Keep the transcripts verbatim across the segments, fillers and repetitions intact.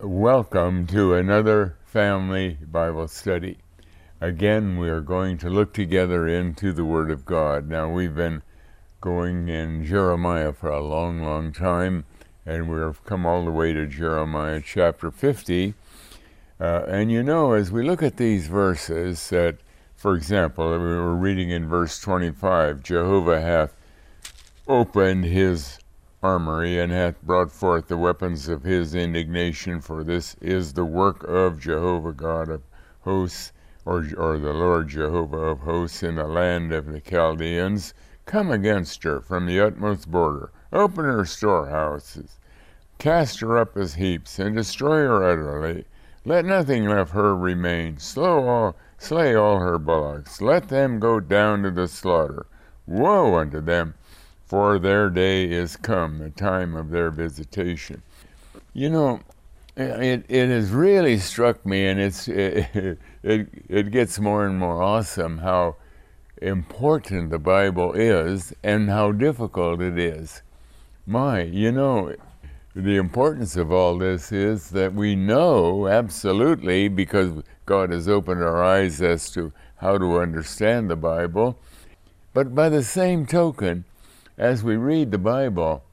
Welcome to another family Bible study. Again, we are going to look together into the Word of God. Now, we've been going in Jeremiah for a long, long time, and we've come all the way to Jeremiah chapter fifty. Uh, and you know, as we look at these verses, that, for example, we were reading in verse twenty-five, Jehovah hath opened his armory, and hath brought forth the weapons of his indignation, for this is the work of Jehovah God of hosts, or, or the Lord Jehovah of hosts, in the land of the Chaldeans. Come against her from the utmost border, open her storehouses, cast her up as heaps, and destroy her utterly. Let nothing of her remain. Slow all, slay all her bullocks, let them go down to the slaughter. Woe unto them! For their day is come, the time of their visitation. You know, it it has really struck me, and it's it, it, it gets more and more awesome how important the Bible is and how difficult it is. My, you know, the importance of all this is that we know absolutely, because God has opened our eyes as to how to understand the Bible, but by the same token, as we read the Bible,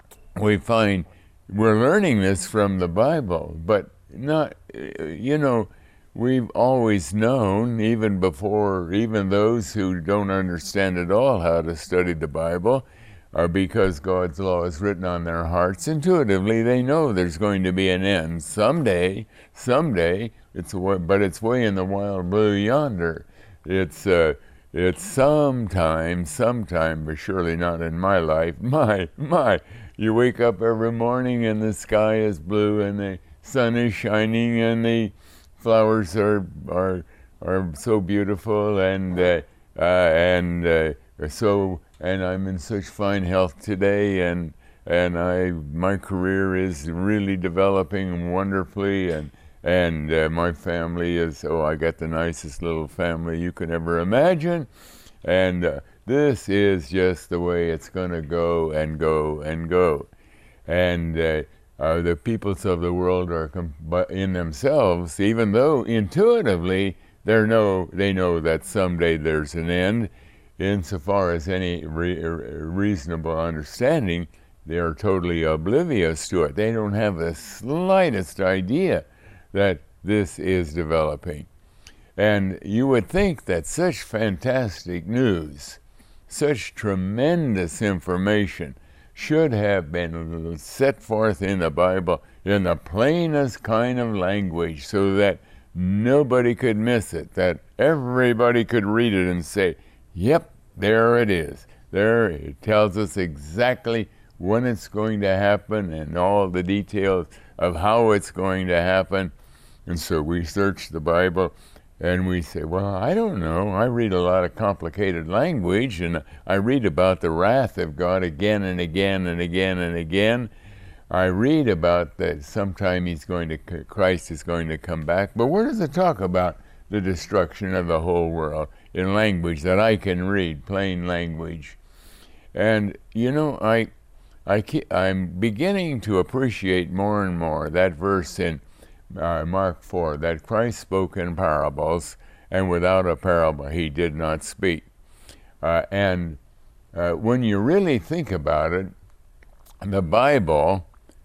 we find we're learning this from the Bible, but not, you know, we've always known, even before, even those who don't understand at all how to study the Bible, are because God's law is written on their hearts. Intuitively, they know there's going to be an end someday, someday, it's but it's way in the wild blue yonder. It's, uh, It's sometime, sometime, but surely not in my life. My, my, you wake up every morning and the sky is blue and the sun is shining and the flowers are are are so beautiful and uh, uh, and uh, so and I'm in such fine health today, and and I my career is really developing wonderfully, and. And uh, my family is, oh, I got the nicest little family you could ever imagine. And uh, this is just the way it's going to go and go and go. And uh, uh, the peoples of the world are com- in themselves, even though intuitively they're no, they know that someday there's an end, insofar as any re- reasonable understanding, they are totally oblivious to it. They don't have the slightest idea that this is developing. And you would think that such fantastic news, such tremendous information, should have been set forth in the Bible in the plainest kind of language, so that nobody could miss it, that everybody could read it and say, yep, there it is. There it tells us exactly when it's going to happen and all the details of how it's going to happen. And so we search the Bible and we say, well, I don't know. I read a lot of complicated language, and I read about the wrath of God again and again and again and again. I read about that sometime he's going to, Christ is going to come back. But where does it talk about the destruction of the whole world in language that I can read, plain language? And, you know, I, I keep, I'm beginning to appreciate more and more that verse in Uh, Mark four, that Christ spoke in parables, and without a parable he did not speak. Uh, and uh, when you really think about it, the Bible,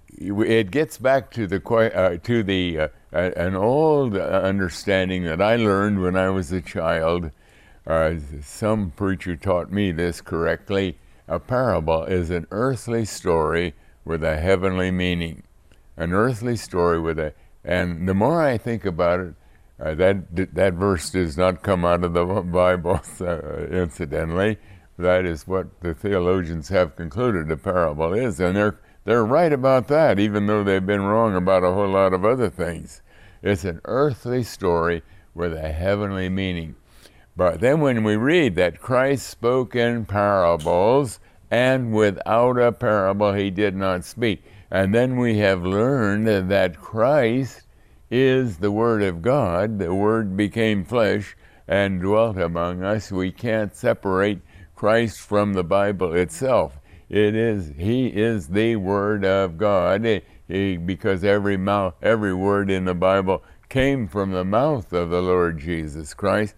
it gets back to the uh, to the uh, an old understanding that I learned when I was a child. Uh, some preacher taught me this correctly. A parable is an earthly story with a heavenly meaning. An earthly story with a And the more I think about it, uh, that that verse does not come out of the Bible, uh, incidentally. That is what the theologians have concluded a parable is, and they're they're right about that, even though they've been wrong about a whole lot of other things. It's an earthly story with a heavenly meaning. But then when we read that Christ spoke in parables, and without a parable he did not speak, and then we have learned that Christ is the Word of God. The Word became flesh and dwelt among us. We can't separate Christ from the Bible itself. It is, he is the Word of God. he, because every mouth, every word in the Bible came from the mouth of the Lord Jesus Christ.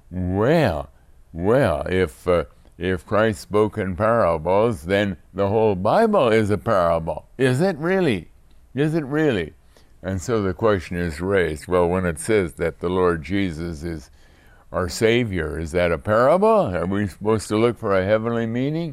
Well, well, if uh, if Christ spoke in parables, then the whole Bible is a parable. Is it really? Is it really? And so the question is raised, well, when it says that the Lord Jesus is our Savior, is that a parable? Are we supposed to look for a heavenly meaning?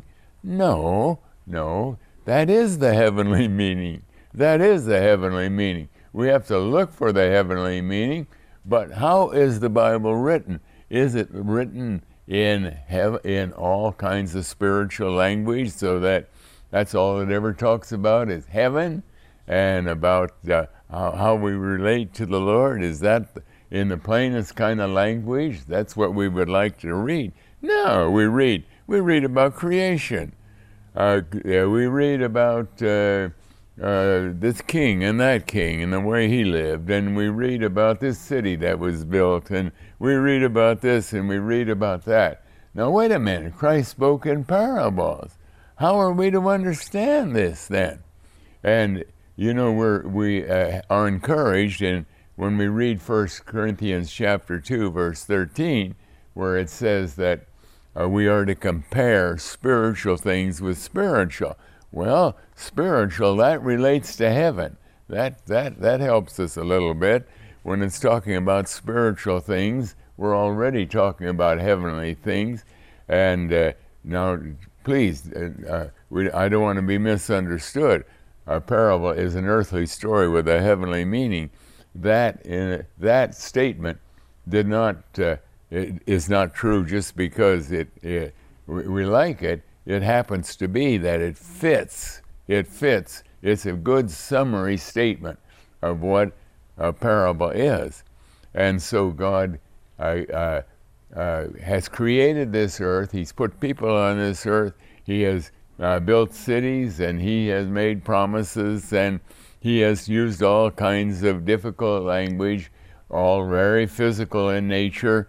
No, no, that is the heavenly meaning. That is the heavenly meaning. We have to look for the heavenly meaning, but how is the Bible written? Is it written in hev- in all kinds of spiritual language, so that that's all it ever talks about is heaven, and about uh, how, how we relate to the Lord? Is that in the plainest kind of language? That's what we would like to read. No, we read we read about creation. Uh, we read about uh, uh, this king and that king and the way he lived, and we read about this city that was built, and we read about this and we read about that. Now wait a minute, Christ spoke in parables. How are we to understand this then? And you know, we're, we uh, are encouraged, and when we read First Corinthians chapter two, verse thirteen, where it says that uh, we are to compare spiritual things with spiritual. Well, spiritual, that relates to heaven. That, that, that helps us a little bit. When it's talking about spiritual things, we're already talking about heavenly things. And uh, now, please, uh, uh, we, I don't want to be misunderstood. A parable is an earthly story with a heavenly meaning. That in that statement did not uh, it is not true just because it, it we, we like it. It happens to be that it fits. It fits. It's a good summary statement of what a parable is. And so God uh, uh, uh, has created this earth. He's put people on this earth. He has Uh, built cities, and he has made promises, and he has used all kinds of difficult language, all very physical in nature.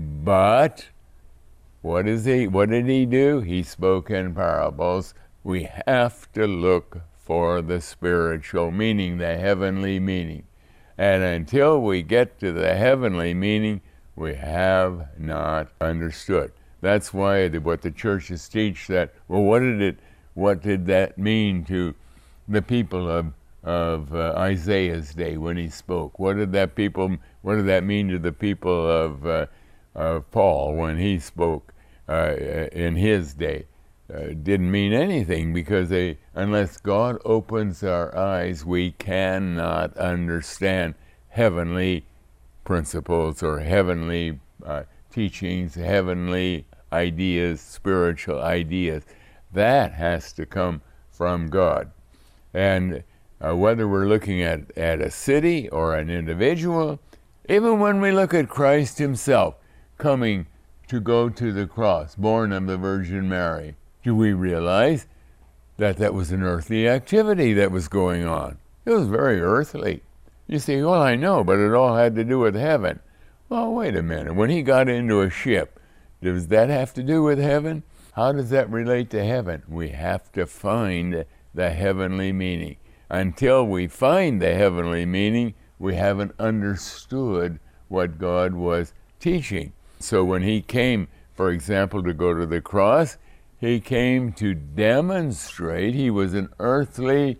But what is he? What did he do? He spoke in parables. We have to look for the spiritual meaning, the heavenly meaning. And until we get to the heavenly meaning, we have not understood. That's why the, what the churches teach that, well, what did it, what did that mean to the people of, of uh, Isaiah's day when he spoke? What did that people, what did that mean to the people of, uh, of Paul when he spoke uh, in his day? Uh, didn't mean anything, because they, unless God opens our eyes, we cannot understand heavenly principles or heavenly uh, teachings, heavenly ideas, spiritual ideas. That has to come from God. And uh, whether we're looking at, at a city or an individual, even when we look at Christ himself coming to go to the cross, born of the Virgin Mary, do we realize that that was an earthly activity that was going on? It was very earthly. You say, well, I know, but it all had to do with heaven. Well, wait a minute. When he got into a ship, does that have to do with heaven? How does that relate to heaven? We have to find the heavenly meaning. Until we find the heavenly meaning, we haven't understood what God was teaching. So when he came, for example, to go to the cross, he came to demonstrate. He was an earthly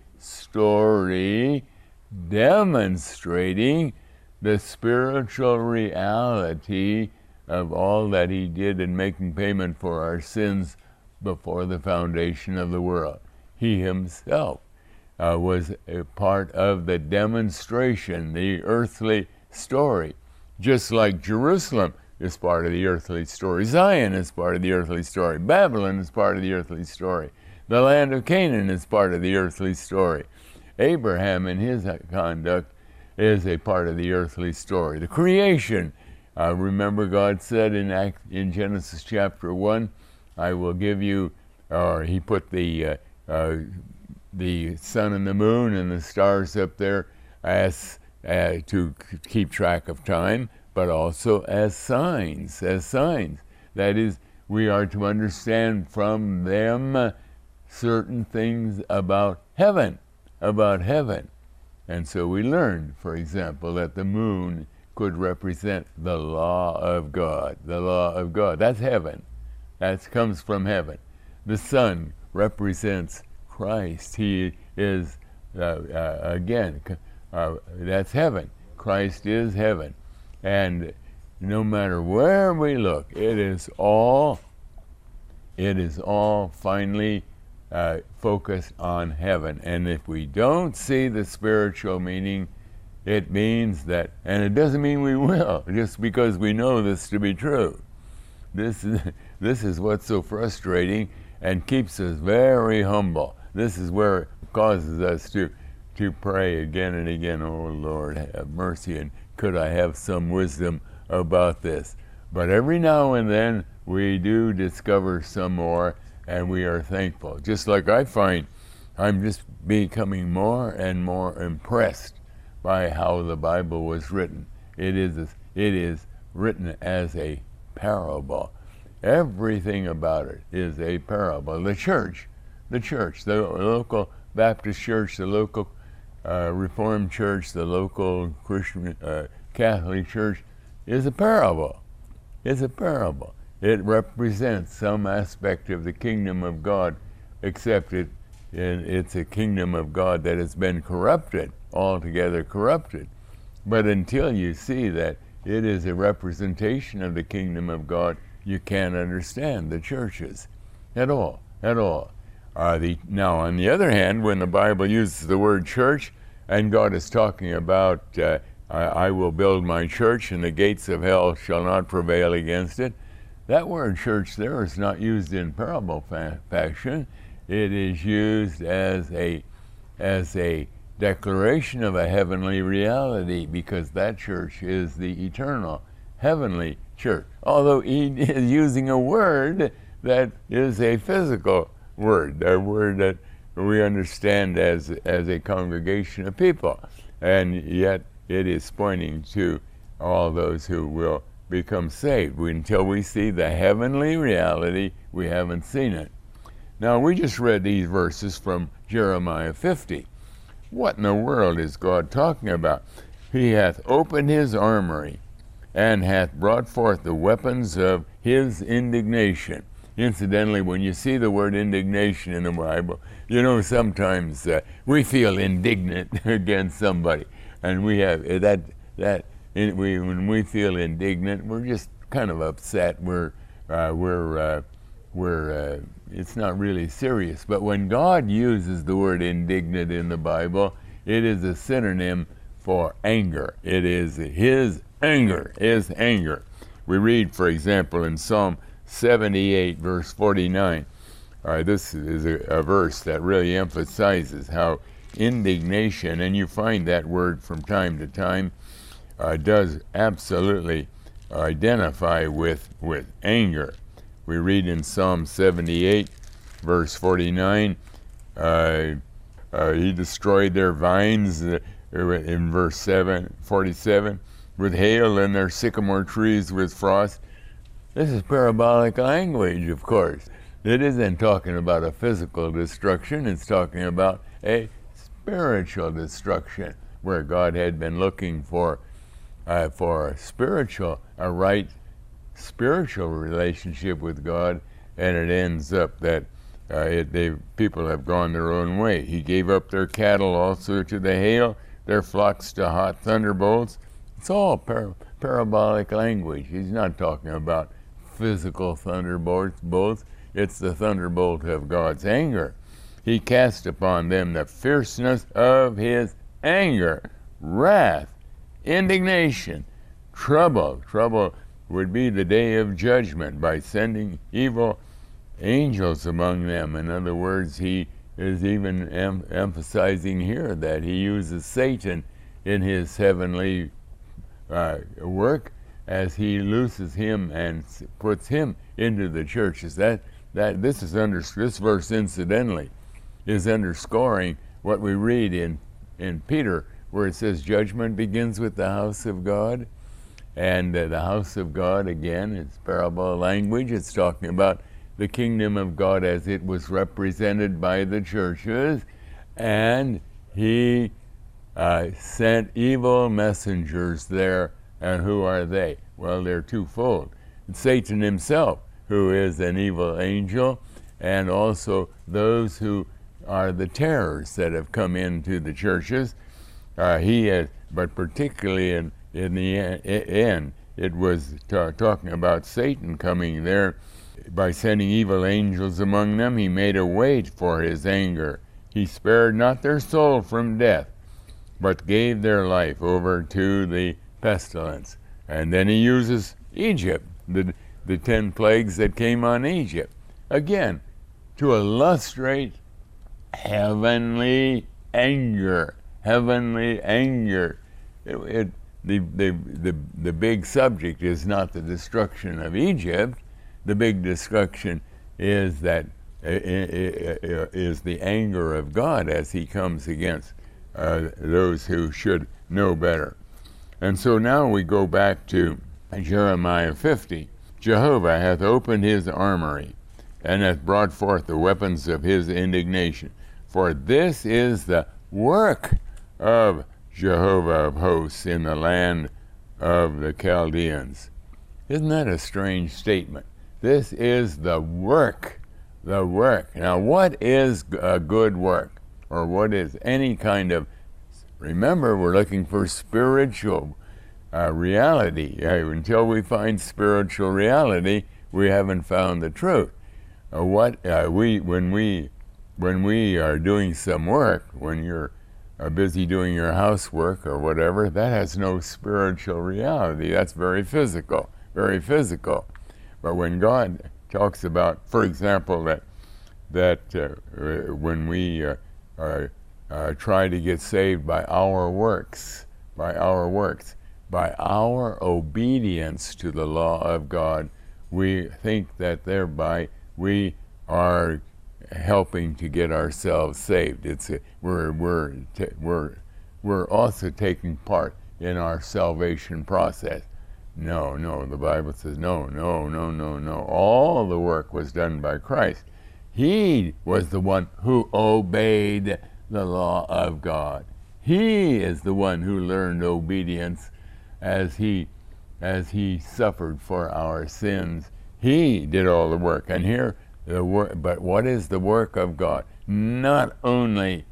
story demonstrating the spiritual reality of all that he did in making payment for our sins before the foundation of the world. He himself uh, was a part of the demonstration, the earthly story. Just like Jerusalem is part of the earthly story, Zion is part of the earthly story, Babylon is part of the earthly story, the land of Canaan is part of the earthly story. Abraham in his conduct is a part of the earthly story. The creation, uh, remember God said in, Act, in Genesis chapter one, I will give you, or he put the, uh, uh, the sun and the moon and the stars up there as uh, to keep track of time, but also as signs, as signs. That is, we are to understand from them certain things about heaven, about heaven. And so we learned, for example, that the moon could represent the law of God. The law of God. That's heaven. That comes from heaven. The sun represents Christ. He is, uh, uh, again, uh, that's heaven. Christ is heaven. And no matter where we look, it is all, it is all finally uh, focused on heaven. And if we don't see the spiritual meaning, it means that, and it doesn't mean we will, just because we know this to be true. This is, this is what's so frustrating and keeps us very humble. This is where it causes us to, to pray again and again, oh Lord, have mercy, and could I have some wisdom about this? But every now and then we do discover some more, and we are thankful. Just like I find I'm just becoming more and more impressed by how the Bible was written. It is, it is written as a parable. Everything about it is a parable. The church, the church, the local Baptist church, the local uh, Reformed church, the local Christian uh, Catholic church is a parable. It's a parable. It represents some aspect of the kingdom of God, except it, it it's a kingdom of God that has been corrupted, altogether corrupted. But until you see that it is a representation of the kingdom of God, you can't understand the churches at all, at all. Uh, the, now, on the other hand, when the Bible uses the word church, and God is talking about, uh, I, I will build my church, and the gates of hell shall not prevail against it, that word church there is not used in parable fa fashion. It is used as a, as a declaration of a heavenly reality, because that church is the eternal, heavenly church. Although he is using a word that is a physical word, a word that we understand as, as a congregation of people. And yet it is pointing to all those who will become saved. We, until we see the heavenly reality, we haven't seen it. Now, we just read these verses from Jeremiah fifty. What in the world is God talking about? He hath opened his armory, and hath brought forth the weapons of his indignation. Incidentally, when you see the word indignation in the Bible, you know sometimes uh, we feel indignant against somebody, and we have that that in, we when we feel indignant, we're just kind of upset. We're uh, we're uh, we're uh, it's not really serious. But when God uses the word indignant in the Bible, it is a synonym for anger. It is his anger, his anger. We read, for example, in Psalm seventy-eight, verse forty-nine. Uh, this is a, a verse that really emphasizes how indignation, and you find that word from time to time, uh, does absolutely identify with, with anger. We read in Psalm seventy-eight, verse forty-nine, uh, uh, he destroyed their vines, uh, in verse seven, forty-seven, with hail, and their sycamore trees with frost. This is parabolic language, of course. It isn't talking about a physical destruction, it's talking about a spiritual destruction, where God had been looking for, uh, for a spiritual, a right spiritual relationship with God, and it ends up that uh, it, they, people have gone their own way. He gave up their cattle also to the hail, their flocks to hot thunderbolts. It's all par parabolic language. He's not talking about physical thunderbolts. Both. It's the thunderbolt of God's anger. He cast upon them the fierceness of his anger, wrath, indignation, trouble. Trouble would be the day of judgment by sending evil angels among them. In other words, he is even em emphasizing here that he uses Satan in his heavenly uh, work as he looses him and puts him into the churches. That that this is under this verse, incidentally, is underscoring what we read in in Peter, where it says judgment begins with the house of God. And uh, the house of God, again, it's parable language. It's talking about the kingdom of God as it was represented by the churches. And he uh, sent evil messengers there. And who are they? Well, they're twofold. It's Satan himself, who is an evil angel, and also those who are the terrors that have come into the churches. Uh, he has, but particularly in, in the end, it was ta- talking about Satan coming there. By sending evil angels among them, he made a way for his anger. He spared not their soul from death, but gave their life over to the pestilence. And then he uses Egypt, the, the ten plagues that came on Egypt, again, to illustrate heavenly anger, heavenly anger. It, it, the, the, the, the big subject is not the destruction of Egypt. The big destruction is that is the anger of God as he comes against uh, those who should know better. And so now we go back to Jeremiah fifty. Jehovah hath opened his armory, and hath brought forth the weapons of his indignation. For this is the work of Jehovah of hosts in the land of the Chaldeans. Isn't that a strange statement? This is the work, the work. Now, what is a good work? Or what is any kind of, remember, we're looking for spiritual uh, reality. Uh, until we find spiritual reality, we haven't found the truth. Uh, what uh, we when we when we are doing some work, when you're uh, busy doing your housework or whatever, that has no spiritual reality. That's very physical, very physical. But when God talks about, for example, that that uh, when we uh, uh, uh, try to get saved by our works, by our works, by our obedience to the law of God, we think that thereby we are helping to get ourselves saved. It's a, we're we're t- we're we're also taking part in our salvation process. No, no, the Bible says no, no, no, no, no. All the work was done by Christ. He was the one who obeyed the law of God. He is the one who learned obedience as he as he suffered for our sins. He did all the work. And here the work, but what is the work of God? Not only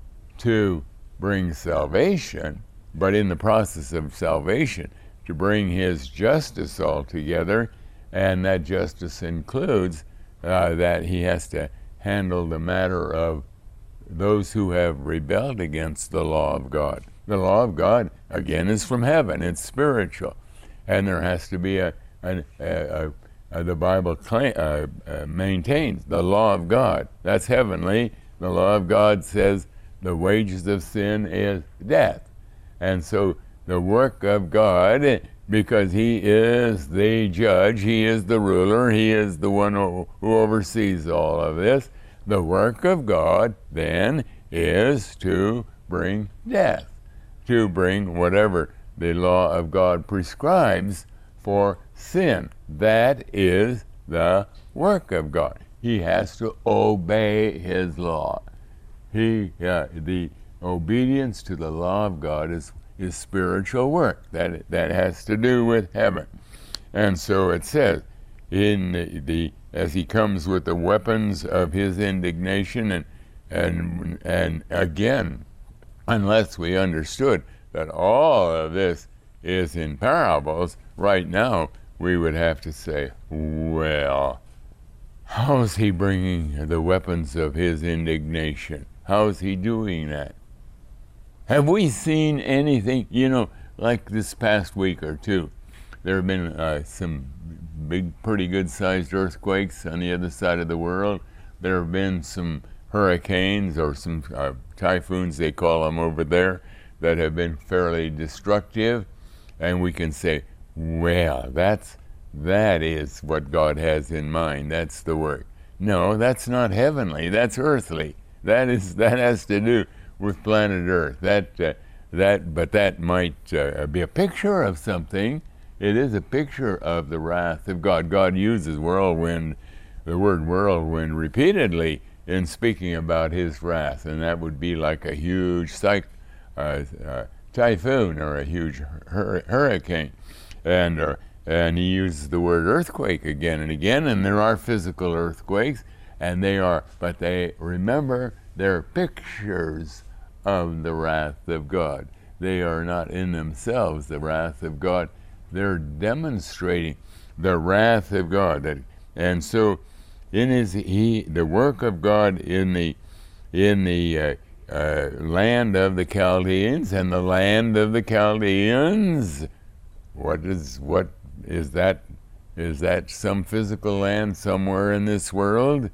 to bring salvation, but in the process of salvation, to bring his justice altogether, and that justice includes uh, that he has to handle the matter of those who have rebelled against the law of God. The law of God, again, is from heaven. It's spiritual. And there has to be a, a, a, a the Bible claim, uh, uh, maintains the law of God. That's heavenly. The law of God says the wages of sin is death. And so the work of God, because he is the judge, he is the ruler, he is the one who, who oversees all of this. The work of God then is to bring death, to bring whatever the law of God prescribes for sin. That is the work of God. He has to obey his law. He, uh, the obedience to the law of God is is spiritual work that that has to do with heaven. And so it says in the, the as he comes with the weapons of his indignation, and and and again, unless we understood that all of this is in parables, right now we would have to say, well, how's he bringing the weapons of his indignation? How's he doing that? Have we seen anything, you know, like this past week or two, there have been uh, some big, pretty good-sized earthquakes on the other side of the world. There have been some hurricanes or some uh, typhoons, they call them over there, that have been fairly destructive. And we can say, well, that's, that is what God has in mind. That's the work. No, that's not heavenly. That's earthly. That is, that has to do with planet Earth. That, uh, that, but that might uh, be a picture of something. It is a picture of the wrath of God. God uses whirlwind, the word whirlwind, repeatedly in speaking about his wrath, and that would be like a huge cyc- uh, uh, typhoon or a huge hur- hurricane. And, uh, and he uses the word earthquake again and again, and there are physical earthquakes, and they are, but they, remember, they're pictures of the wrath of God. They are not in themselves the wrath of God. They're demonstrating the wrath of God. And so in his, he, the work of God in the, in the uh, uh, land of the Chaldeans, and the land of the Chaldeans, what is, what is that? Is that some physical land somewhere in this world?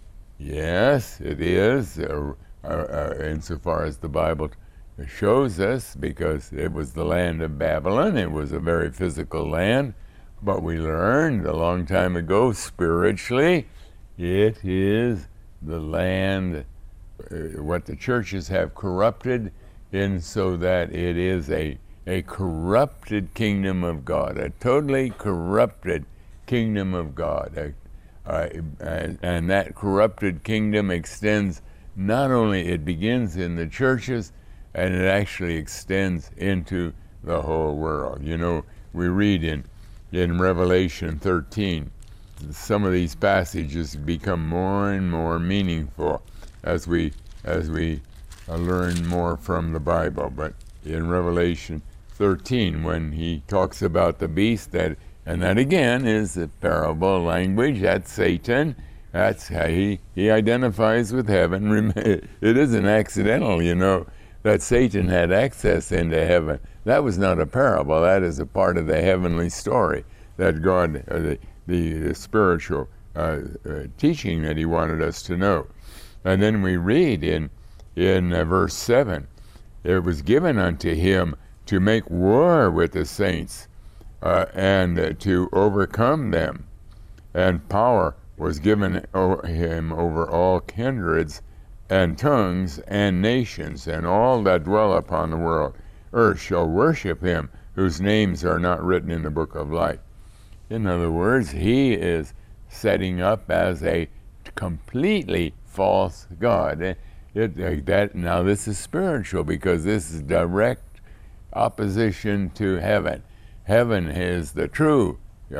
Yes, it is, uh, uh, uh, insofar as the Bible shows us, because it was the land of Babylon. It was a very physical land, but we learned a long time ago, spiritually, it is the land, uh, what the churches have corrupted, in so that it is a, a corrupted kingdom of God, a totally corrupted kingdom of God. A, Uh, and, and that corrupted kingdom extends, not only, it begins in the churches, and it actually extends into the whole world. You know, we read in, in Revelation thirteen, some of these passages become more and more meaningful as we, as we uh, learn more from the Bible. But in Revelation thirteen, when he talks about the beast, that and that again is the parable language. That's Satan. That's how he, he identifies with heaven. It isn't accidental, you know, that Satan had access into heaven. That was not a parable. That is a part of the heavenly story that God, uh, the, the, the spiritual uh, uh, teaching that he wanted us to know. And then we read in, in uh, verse seven, it was given unto him to make war with the saints, Uh, and uh, to overcome them, and power was given o- him over all kindreds and tongues and nations, and all that dwell upon the world earth shall worship him, whose names are not written in the book of life. In other words, he is setting up as a completely false God. It, it, that, now this is spiritual, because this is direct opposition to heaven. Heaven is the true,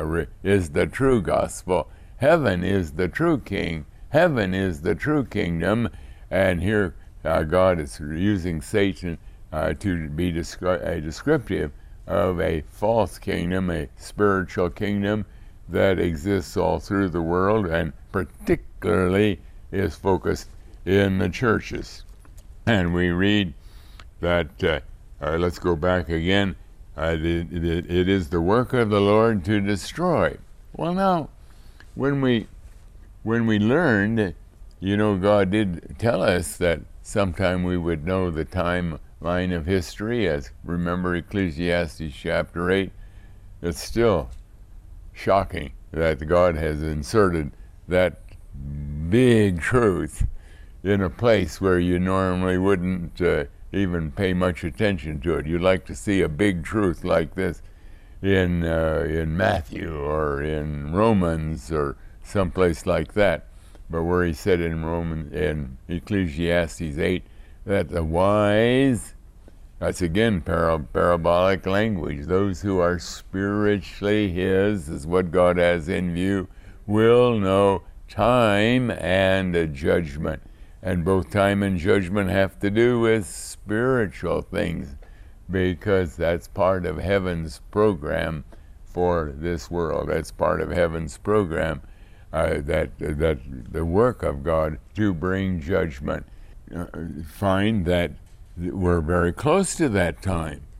is the true gospel. Heaven is the true king. Heaven is the true kingdom. And here uh, God is using Satan uh, to be descri- a descriptive of a false kingdom, a spiritual kingdom that exists all through the world, and particularly is focused in the churches. And we read that, uh, uh, let's go back again, Uh, it, it, it is the work of the Lord to destroy. Well, now, when we when we learned, you know, God did tell us that sometime we would know the timeline of history. As remember Ecclesiastes chapter eight, it's still shocking that God has inserted that big truth in a place where you normally wouldn't uh, even pay much attention to it. You'd like to see a big truth like this in uh, in Matthew or in Romans or someplace like that. But where he said in Roman in Ecclesiastes eight that the wise, that's again para- parabolic language, those who are spiritually his, is what God has in view, will know time and a judgment. And both time and judgment have to do with spiritual things, because that's part of heaven's program for this world. That's part of heaven's program, uh, that that the work of God to bring judgment. Uh, find that we're very close to that time.